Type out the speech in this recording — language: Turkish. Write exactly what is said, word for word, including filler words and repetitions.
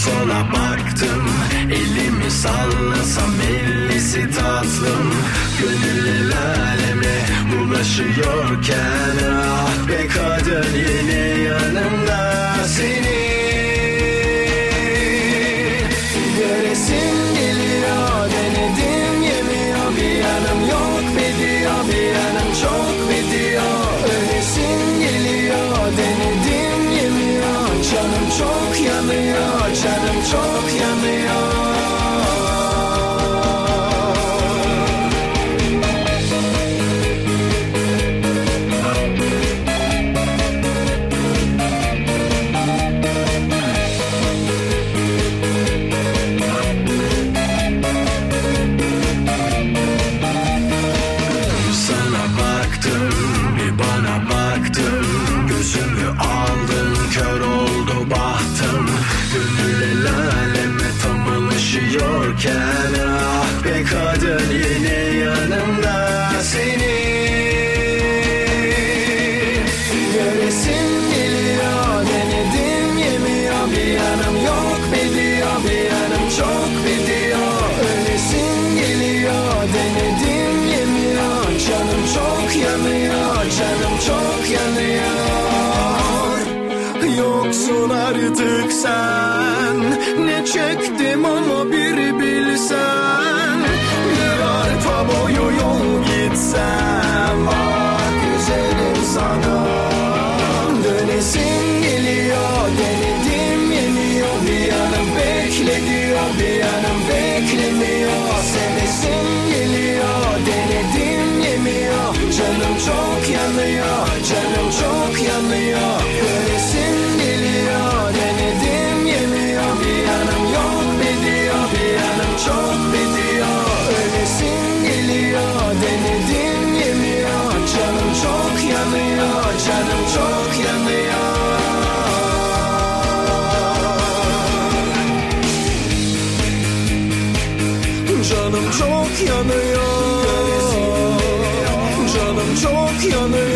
Sana baktım, elimi sallasam ellisi tatlım. Gönül el aleme ulaşıyorken, ah be kadın yine yanımda seni göresim geliyor. Denedim yemiyor, bir yanım yok be diyor, bir yanım çok be diyor. Ölesim geliyor, denedim yemiyor. Canım çok yanıyor, canım çok yanıyor. Gözümü aldın, kör oldu bahtım. Gönül el aleme tam alışıyorken, ah be kadın yine yanımda seni göresim geliyor. Denedim yemiyor, bir yanım yok be diyor, bir yanım çok be diyor. Ölesim geliyor, denedim yemiyor. Canım çok yanıyor, canım çok yanıyor. Yoksun artık sen, ne çektim ama bir bilsen. Bir arpa boyu yol gitsem, ah güzelim sana. Dönesim geliyor, denedim yemiyor. Bir yanım bekle diyor, bir yanım beklemiyor. Sevesim geliyor, denedim yemiyor. Canım çok yanıyor, canım çok yanıyor. Göresim geliyor, denedim yemiyor. Bir yanım yok be diyor, bir yanım çok be diyor. Ölesim geliyor, denedim yemiyor. Canım çok yanıyor, canım çok yanıyor. Canım çok yanıyor, canım çok yanıyor.